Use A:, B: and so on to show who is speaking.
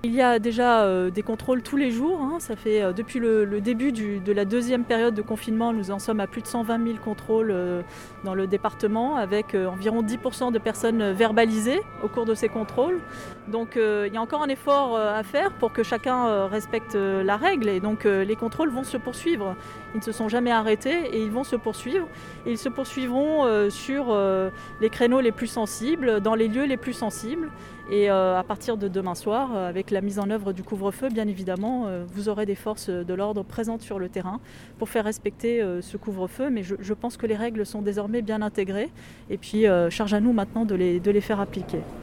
A: Il y a déjà des contrôles tous les jours. Ça fait depuis le début de la deuxième période de confinement, nous en sommes à plus de 120 000 contrôles dans le département, avec environ 10% de personnes verbalisées au cours de ces contrôles. Donc il y a encore un effort à faire pour que chacun respecte la règle. Et donc les contrôles vont se poursuivre. Ils ne se sont jamais arrêtés et ils vont se poursuivre. Et ils se poursuivront sur les créneaux les plus sensibles, dans les lieux les plus sensibles. Et à partir de demain soir, avec la mise en œuvre du couvre-feu, bien évidemment, vous aurez des forces de l'ordre présentes sur le terrain pour faire respecter ce couvre-feu. Mais je pense que les règles sont désormais bien intégrées. Et puis, charge à nous maintenant de les faire appliquer.